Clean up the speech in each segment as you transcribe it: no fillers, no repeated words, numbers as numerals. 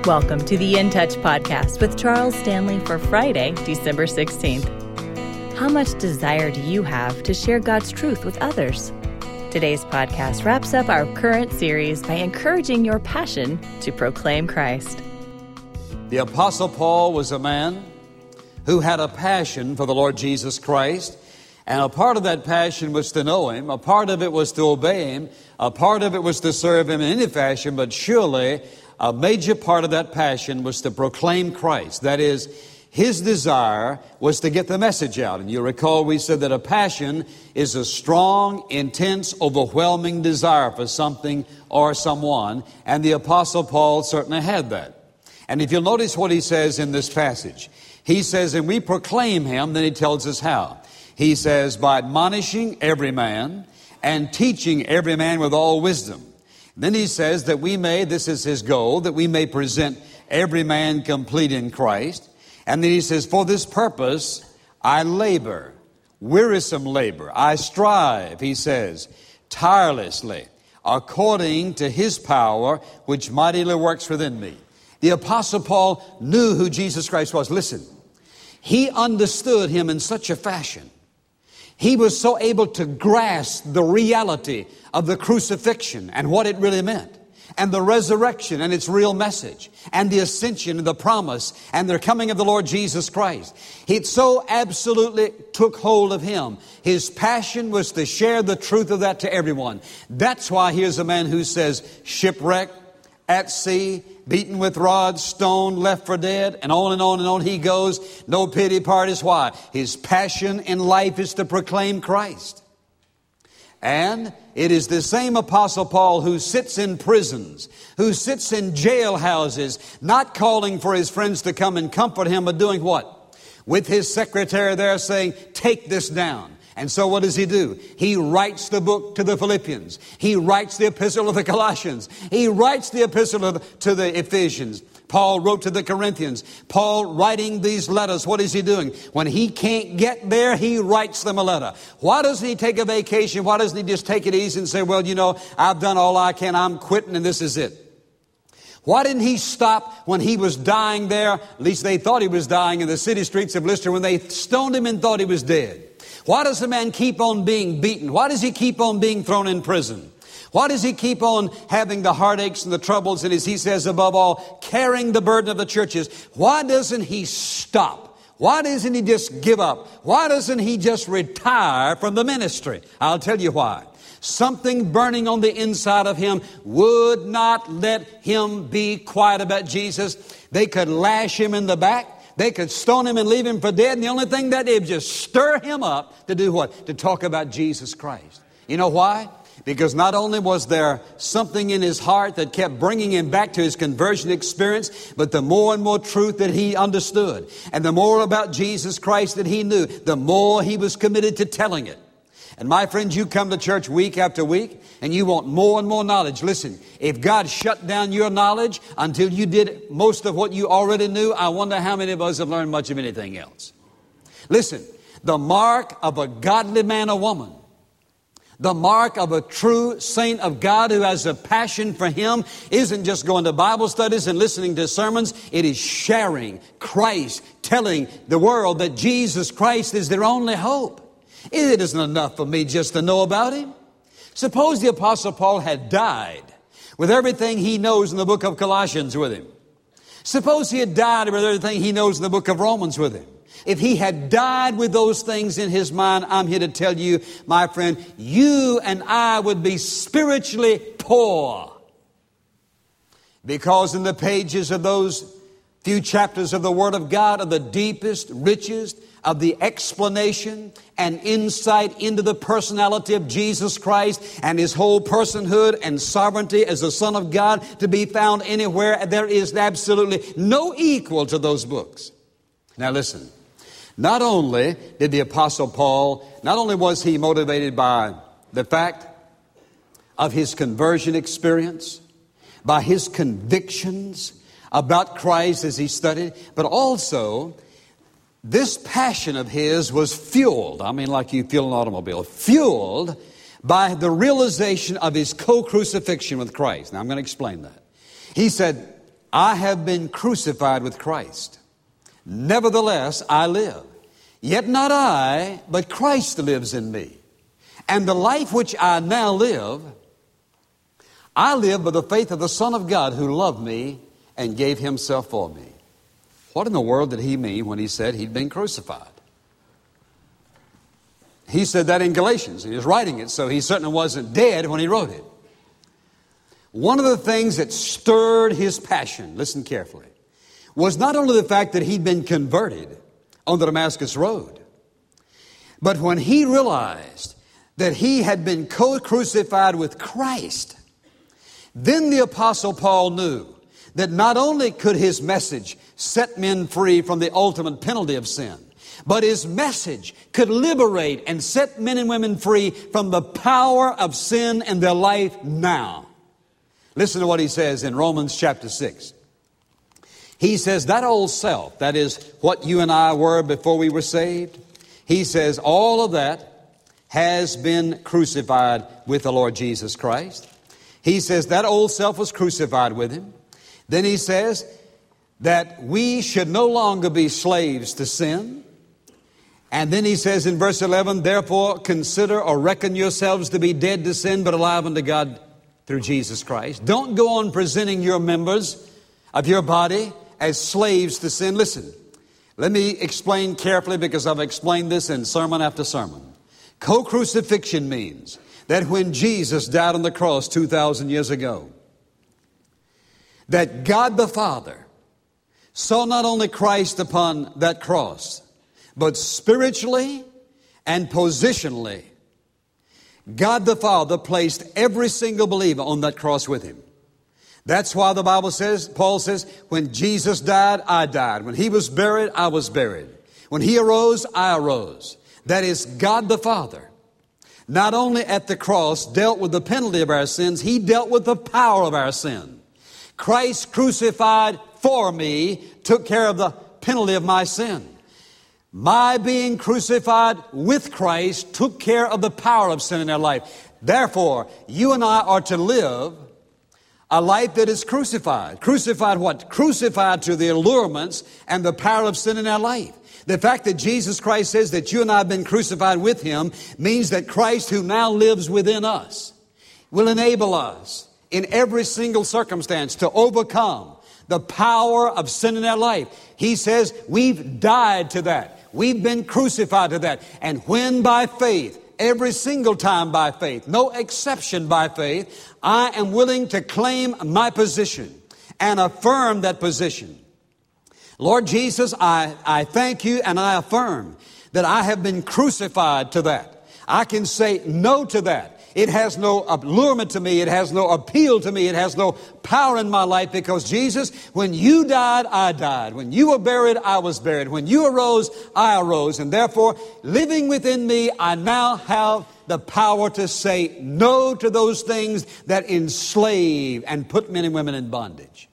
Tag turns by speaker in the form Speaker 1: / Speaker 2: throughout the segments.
Speaker 1: Welcome to the In Touch podcast with Charles Stanley for Friday, December 16th. How much desire do you have to share God's truth with others? Today's podcast wraps up our current series by encouraging your passion to proclaim Christ.
Speaker 2: The Apostle Paul was a man who had a passion for the Lord Jesus Christ, and a part of that passion was to know Him, a part of it was to obey Him, a part of it was to serve Him in any fashion, but surely a major part of that passion was to proclaim Christ. That is, his desire was to get the message out. And you recall we said that a passion is a strong, intense, overwhelming desire for something or someone. And the Apostle Paul certainly had that. And if you'll notice what he says in this passage, he says, and we proclaim Him, then he tells us how. He says, by admonishing every man and teaching every man with all wisdom. Then he says that we may, this is his goal, that we may present every man complete in Christ. And then he says, for this purpose I labor, wearisome labor. I strive, he says, tirelessly, according to His power, which mightily works within me. The Apostle Paul knew who Jesus Christ was. Listen, he understood Him in such a fashion. He was so able to grasp the reality of the crucifixion and what it really meant, and the resurrection and its real message, and the ascension and the promise and the coming of the Lord Jesus Christ. It so absolutely took hold of him. His passion was to share the truth of that to everyone. That's why here's a man who says, shipwrecked, at sea, beaten with rods, stoned, left for dead, and on and on and on he goes. No pity parties. Why? His passion in life is to proclaim Christ. And it is the same Apostle Paul who sits in prisons, who sits in jailhouses, not calling for his friends to come and comfort him, but doing what? With his secretary there saying, take this down. And so what does he do? He writes the book to the Philippians. He writes the epistle of the Colossians. He writes the epistle to the Ephesians. Paul wrote to the Corinthians. Paul writing these letters, what is he doing? When he can't get there, he writes them a letter. Why doesn't he take a vacation? Why doesn't he just take it easy and say, well, you know, I've done all I can. I'm quitting and this is it. Why didn't he stop when he was dying there? At least they thought he was dying in the city streets of Lystra when they stoned him and thought he was dead. Why does the man keep on being beaten? Why does he keep on being thrown in prison? Why does he keep on having the heartaches and the troubles and, as he says above all, carrying the burden of the churches? Why doesn't he stop? Why doesn't he just give up? Why doesn't he just retire from the ministry? I'll tell you why. Something burning on the inside of him would not let him be quiet about Jesus. They could lash him in the back. They could stone him and leave him for dead. And the only thing that did was just stir him up to do what? To talk about Jesus Christ. You know why? Because not only was there something in his heart that kept bringing him back to his conversion experience, but the more and more truth that he understood, and the more about Jesus Christ that he knew, the more he was committed to telling it. And my friends, you come to church week after week, and you want more and more knowledge. Listen, if God shut down your knowledge until you did most of what you already knew, I wonder how many of us have learned much of anything else. Listen, the mark of a godly man or woman, the mark of a true saint of God who has a passion for Him isn't just going to Bible studies and listening to sermons. It is sharing Christ, telling the world that Jesus Christ is their only hope. It isn't enough for me just to know about Him. Suppose the Apostle Paul had died with everything he knows in the book of Colossians with him. Suppose he had died with everything he knows in the book of Romans with him. If he had died with those things in his mind, I'm here to tell you, my friend, you and I would be spiritually poor. Because in the pages of those few chapters of the Word of God are the deepest, richest of the explanation and insight into the personality of Jesus Christ and His whole personhood and sovereignty as the Son of God to be found anywhere. There is absolutely no equal to those books. Now listen, not only did the Apostle Paul, not only was he motivated by the fact of his conversion experience, by his convictions about Christ as he studied, but also this passion of his was fueled, I mean like you fuel an automobile, fueled by the realization of his co-crucifixion with Christ. Now I'm going to explain that. He said, I have been crucified with Christ. Nevertheless, I live. Yet not I, but Christ lives in me. And the life which I now live, I live by the faith of the Son of God who loved me and gave himself for me. What in the world did he mean when he said he'd been crucified? He said that in Galatians. He was writing it, so he certainly wasn't dead when he wrote it. One of the things that stirred his passion, listen carefully, was not only the fact that he'd been converted on the Damascus Road, but when he realized that he had been co-crucified with Christ, then the Apostle Paul knew that not only could his message set men free from the ultimate penalty of sin, but his message could liberate and set men and women free from the power of sin in their life now. Listen to what he says in Romans chapter 6. He says that old self, that is what you and I were before we were saved, he says all of that has been crucified with the Lord Jesus Christ. He says that old self was crucified with him. Then he says that we should no longer be slaves to sin. And then he says in verse 11, therefore consider or reckon yourselves to be dead to sin, but alive unto God through Jesus Christ. Don't go on presenting your members of your body as slaves to sin. Listen, let me explain carefully because I've explained this in sermon after sermon. Co-crucifixion means that when Jesus died on the cross 2,000 years ago, that God the Father saw not only Christ upon that cross, but spiritually and positionally, God the Father placed every single believer on that cross with him. That's why the Bible says, Paul says, when Jesus died, I died. When he was buried, I was buried. When he arose, I arose. That is God the Father. Not only at the cross dealt with the penalty of our sins, he dealt with the power of our sin. Christ crucified for me took care of the penalty of my sin. My being crucified with Christ took care of the power of sin in our life. Therefore, you and I are to live a life that is crucified. Crucified what? Crucified to the allurements and the power of sin in our life. The fact that Jesus Christ says that you and I have been crucified with him means that Christ, who now lives within us, will enable us in every single circumstance to overcome the power of sin in our life. He says we've died to that. We've been crucified to that. And when by faith, every single time by faith, no exception by faith, I am willing to claim my position and affirm that position. Lord Jesus, I thank you and I affirm that I have been crucified to that. I can say no to that. It has no allurement to me. It has no appeal to me. It has no power in my life because Jesus, when you died, I died. When you were buried, I was buried. When you arose, I arose. And therefore, living within me, I now have the power to say no to those things that enslave and put men and women in bondage.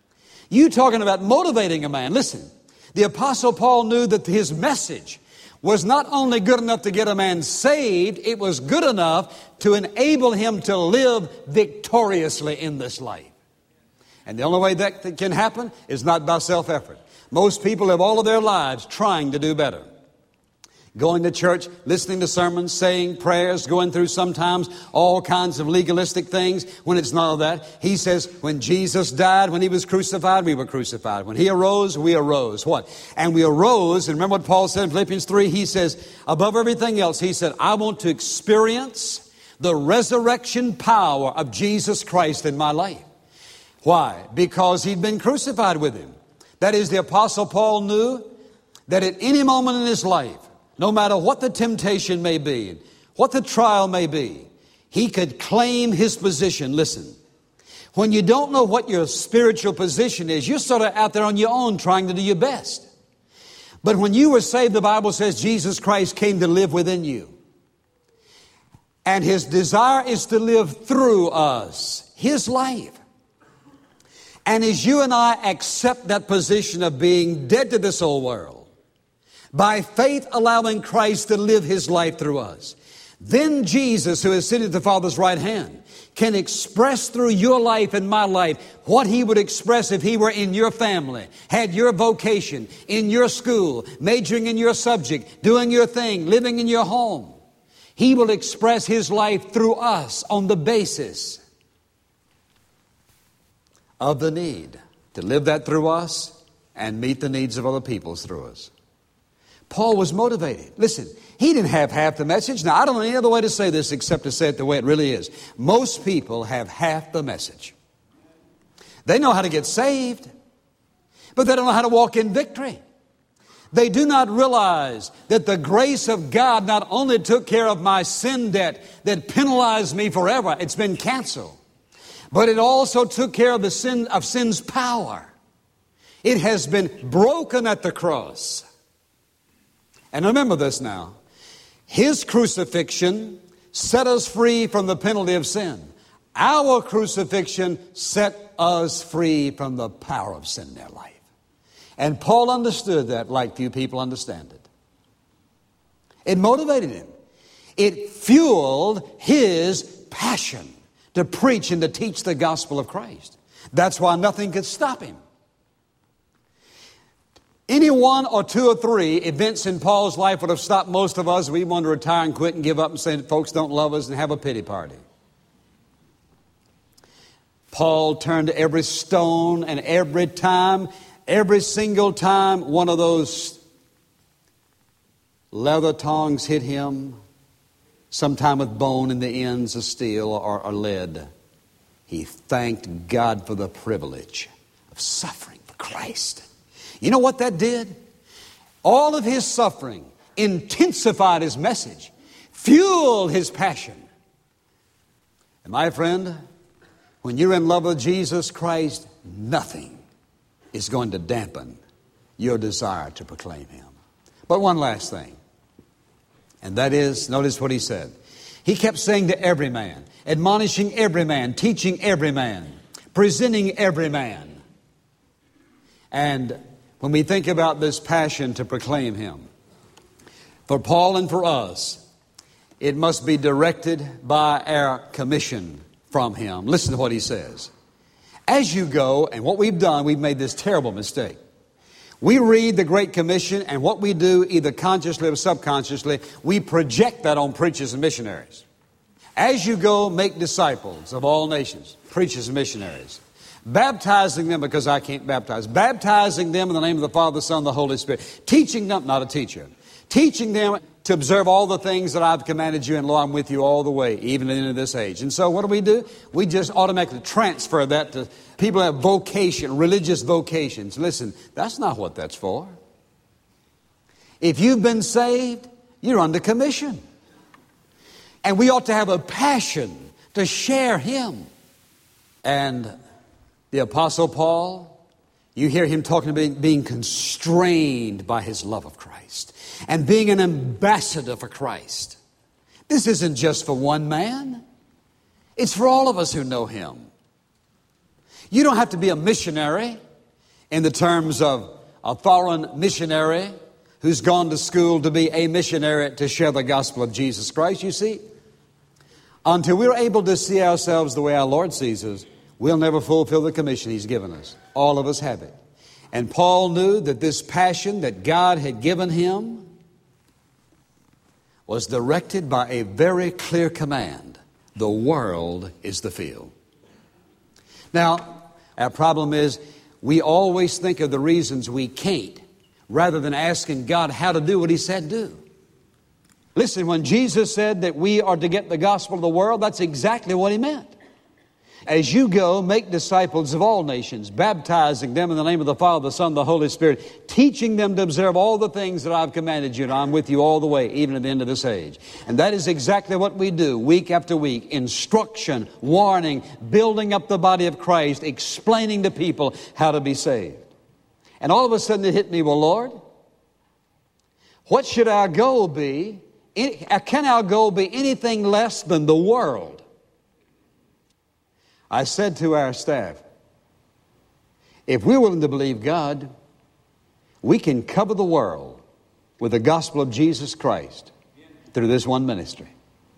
Speaker 2: You talking about motivating a man. Listen, the Apostle Paul knew that his message was not only good enough to get a man saved, it was good enough to enable him to live victoriously in this life. And the only way that can happen is not by self-effort. Most people live all of their lives trying to do better. Going to church, listening to sermons, saying prayers, going through sometimes all kinds of legalistic things when it's none of that. He says, when Jesus died, when he was crucified, we were crucified. When he arose, we arose. What? And we arose, and remember what Paul said in Philippians 3? He says, above everything else, he said, I want to experience the resurrection power of Jesus Christ in my life. Why? Because he'd been crucified with him. That is, the Apostle Paul knew that at any moment in his life, no matter what the temptation may be, what the trial may be, he could claim his position. Listen, when you don't know what your spiritual position is, you're sort of out there on your own trying to do your best. But when you were saved, the Bible says Jesus Christ came to live within you. And his desire is to live through us, his life. And as you and I accept that position of being dead to this old world, by faith allowing Christ to live his life through us, then Jesus, who is sitting at the Father's right hand, can express through your life and my life what He would express if He were in your family, had your vocation, in your school, majoring in your subject, doing your thing, living in your home. He will express His life through us on the basis of the need to live that through us and meet the needs of other people through us. Paul was motivated. Listen, he didn't have half the message. Now, I don't know any other way to say this except to say it the way it really is. Most people have half the message. They know how to get saved, but they don't know how to walk in victory. They do not realize that the grace of God not only took care of my sin debt that penalized me forever, it's been canceled, but it also took care of the sin's power. It has been broken at the cross. And remember this now. His crucifixion set us free from the penalty of sin. Our crucifixion set us free from the power of sin in their life. And Paul understood that like few people understand it. It motivated him. It fueled his passion to preach and to teach the gospel of Christ. That's why nothing could stop him. Any one or two or three events in Paul's life would have stopped most of us. We want to retire and quit and give up and say that folks don't love us and have a pity party. Paul turned to every stone, and every single time one of those leather tongs hit him, sometime with bone in the ends of steel or lead, he thanked God for the privilege of suffering for Christ. You know what that did? All of his suffering intensified his message, fueled his passion. And my friend, when you're in love with Jesus Christ, nothing is going to dampen your desire to proclaim Him. But one last thing, and that is, notice what he said. He kept saying to every man, admonishing every man, teaching every man, presenting every man. And when we think about this passion to proclaim Him, for Paul and for us, it must be directed by our commission from Him. Listen to what he says. As you go, and what we've done, we've made this terrible mistake. We read the Great Commission, and what we do, either consciously or subconsciously, we project that on preachers and missionaries. As you go, make disciples of all nations, preachers and missionaries. Baptizing them, because I can't baptize, baptizing them in the name of the Father, the Son, and the Holy Spirit. Teaching them, not a teacher, teaching them to observe all the things that I've commanded you, and lo, I'm with you all the way, even to the end of this age. And so what do? We just automatically transfer that to people who have vocation, religious vocations. Listen, that's not what that's for. If you've been saved, you're under commission. And we ought to have a passion to share Him. And the Apostle Paul, you hear him talking about being constrained by his love of Christ and being an ambassador for Christ. This isn't just for one man. It's for all of us who know Him. You don't have to be a missionary in the terms of a foreign missionary who's gone to school to be a missionary to share the gospel of Jesus Christ. You see, until we're able to see ourselves the way our Lord sees us, we'll never fulfill the commission He's given us. All of us have it. And Paul knew that this passion that God had given him was directed by a very clear command. The world is the field. Now, our problem is we always think of the reasons we can't rather than asking God how to do what He said do. Listen, when Jesus said that we are to get the gospel of the world, that's exactly what He meant. As you go, make disciples of all nations, baptizing them in the name of the Father, the Son, and the Holy Spirit, teaching them to observe all the things that I've commanded you, and I'm with you all the way, even at the end of this age. And that is exactly what we do week after week. Instruction, warning, building up the body of Christ, explaining to people how to be saved. And all of a sudden it hit me, well, Lord, what should our goal be? Can our goal be anything less than the world? I said to our staff, if we're willing to believe God, we can cover the world with the gospel of Jesus Christ through this one ministry.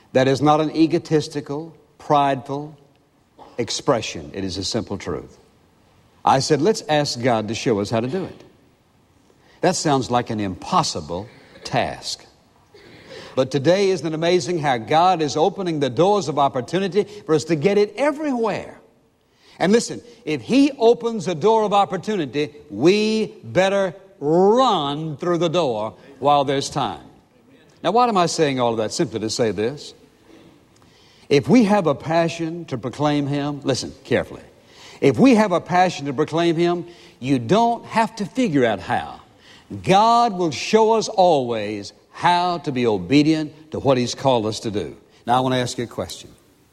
Speaker 2: That is not an egotistical, prideful expression. It is a simple truth. I said, let's ask God to show us how to do it. That sounds like an impossible task. But today isn't it amazing how God is opening the doors of opportunity for us to get it everywhere? And listen, if He opens a door of opportunity, we better run through the door while there's time. Now, why am I saying all of that? Simply to say this. If we have a passion to proclaim Him, listen carefully. If we have a passion to proclaim Him, you don't have to figure out how. God will show us always how to be obedient to what He's called us to do. Now, I want to ask you a question.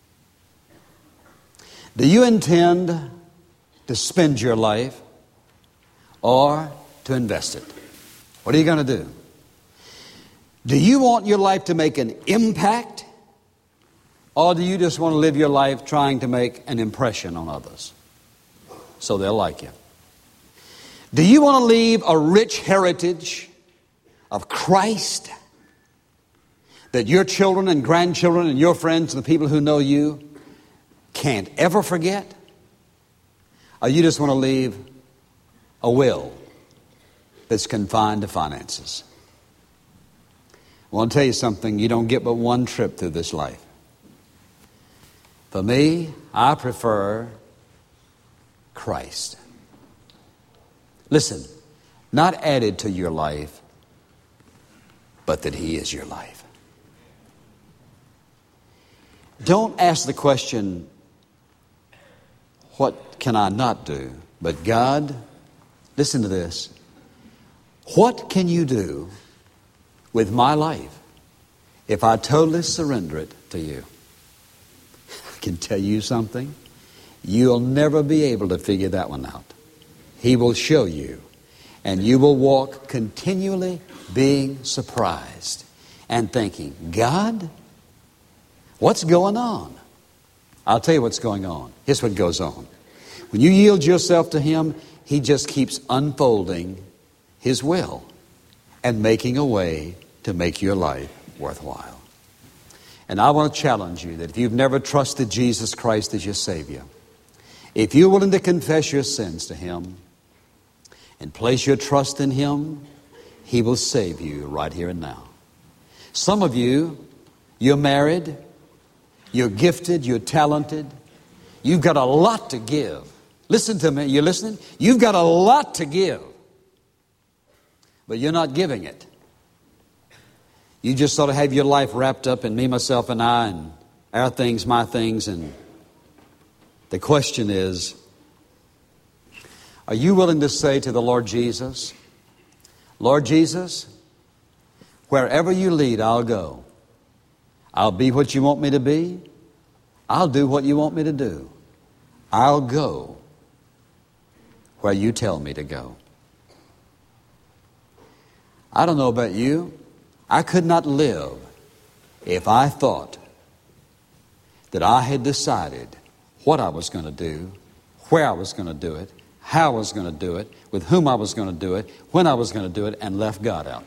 Speaker 2: Do you intend to spend your life or to invest it? What are you going to do? Do you want your life to make an impact, or do you just want to live your life trying to make an impression on others so they'll like you? Do you want to leave a rich heritage of Christ that your children and grandchildren and your friends and the people who know you can't ever forget? Or you just want to leave a will that's confined to finances? I want to tell you something. You don't get but one trip through this life. For me, I prefer Christ. Listen, not added to your life, but that He is your life. Don't ask the question, what can I not do? But God, listen to this. What can you do with my life if I totally surrender it to you? I can tell you something. You'll never be able to figure that one out. He will show you, and you will walk continually being surprised and thinking, God, what's going on? I'll tell you what's going on. Here's what goes on. When you yield yourself to Him, He just keeps unfolding His will and making a way to make your life worthwhile. And I want to challenge you that if you've never trusted Jesus Christ as your Savior, if you're willing to confess your sins to Him and place your trust in Him, He will save you right here and now. Some of you, you're married, you're gifted, you're talented, you've got a lot to give. Listen to me, you're listening? You've got a lot to give, but you're not giving it. You just sort of have your life wrapped up in me, myself, and I, and our things, my things, and the question is, are you willing to say to the Lord Jesus, Lord Jesus, wherever you lead, I'll go. I'll be what you want me to be. I'll do what you want me to do. I'll go where you tell me to go. I don't know about you. I could not live if I thought that I had decided what I was going to do, where I was going to do it, how I was going to do it, with whom I was going to do it, when I was going to do it, and left God out.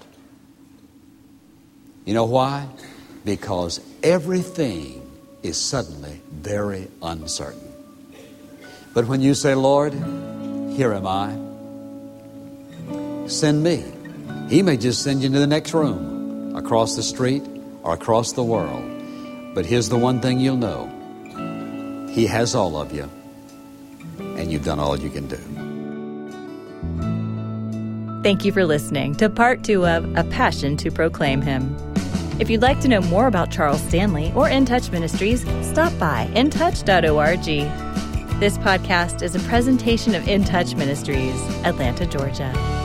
Speaker 2: You know why? Because everything is suddenly very uncertain. But when you say, Lord, here am I, send me. He may just send you to the next room, across the street, or across the world. But here's the one thing you'll know. He has all of you, and you've done all you can do.
Speaker 1: Thank you for listening to part 2 of A Passion to Proclaim Him. If you'd like to know more about Charles Stanley or In Touch Ministries, stop by intouch.org. This podcast is a presentation of In Touch Ministries, Atlanta, Georgia.